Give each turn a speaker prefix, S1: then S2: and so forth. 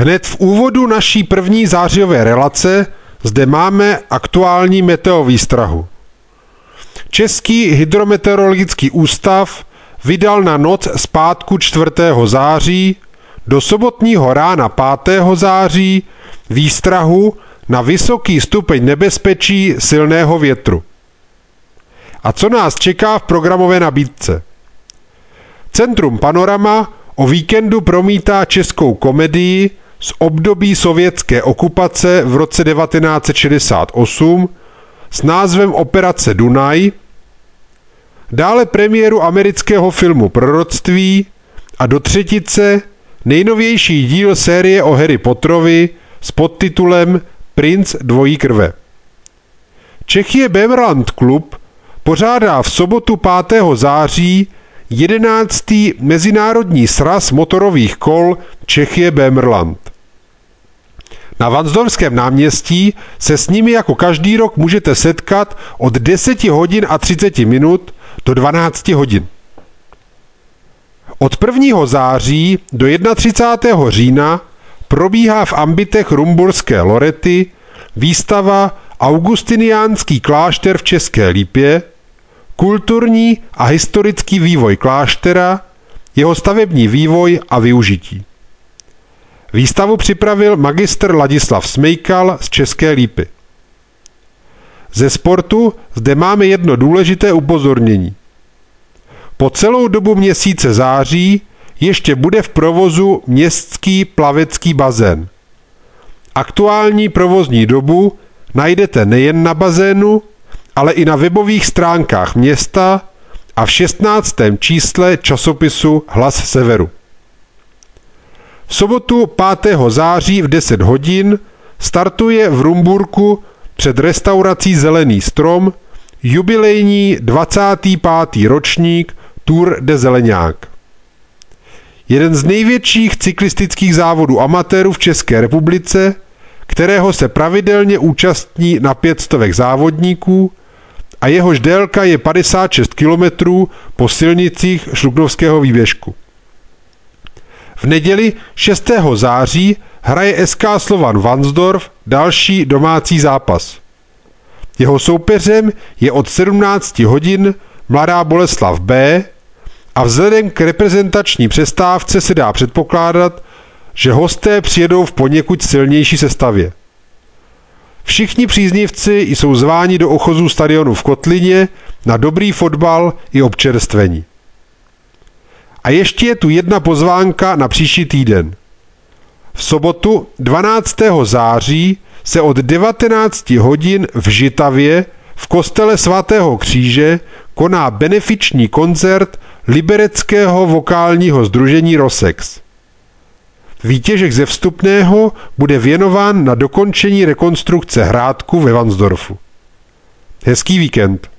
S1: Hned v úvodu naší první zářijové relace zde máme aktuální meteovýstrahu. Český hydrometeorologický ústav vydal na noc z pátku 4. září do sobotního rána 5. září výstrahu na vysoký stupeň nebezpečí silného větru. A co nás čeká v programové nabídce? Centrum Panorama o víkendu promítá českou komedii z období sovětské okupace v roce 1968 s názvem Operace Dunaj, dále premiéru amerického filmu Proroctví a do třetice nejnovější díl série o Harry Potterovi s podtitulem Princ dvojí krve. Czechie Böhmerland Klub pořádá v sobotu 5. září 11. mezinárodní sraz motorových kol Czechie Böhmerland. Na Varnsdorfském náměstí se s nimi jako každý rok můžete setkat od 10 hodin a 30 minut do 12 hodin. Od 1. září do 31. října probíhá v ambitech Rumburské Lorety výstava Augustiniánský klášter v České Lípě, kulturní a historický vývoj kláštera, jeho stavební vývoj a využití. Výstavu připravil magistr Ladislav Smejkal z České Lípy. Ze sportu zde máme jedno důležité upozornění. Po celou dobu měsíce září ještě bude v provozu městský plavecký bazén. Aktuální provozní dobu najdete nejen na bazénu, ale i na webových stránkách města a v 16. čísle časopisu Hlas Severu. V sobotu 5. září v 10 hodin startuje v Rumburku před restaurací Zelený strom jubilejní 25. ročník Tour de Zeleňák. Jeden z největších cyklistických závodů amatérů v České republice, kterého se pravidelně účastní na 500 závodníků a jehož délka je 56 km po silnicích Šluknovského výběžku. V neděli 6. září hraje SK Slovan Varnsdorf další domácí zápas. Jeho soupeřem je od 17 hodin Mladá Boleslav B a vzhledem k reprezentační přestávce se dá předpokládat, že hosté přijedou v poněkud silnější sestavě. Všichni příznivci jsou zváni do ochozu stadionu v Kotlině na dobrý fotbal i občerstvení. A ještě je tu jedna pozvánka na příští týden. V sobotu 12. září se od 19 hodin v Žitavě v kostele svatého Kříže koná benefiční koncert libereckého vokálního sdružení Rosex. Výtěžek ze vstupného bude věnován na dokončení rekonstrukce hrádku ve Varnsdorfu. Hezký víkend.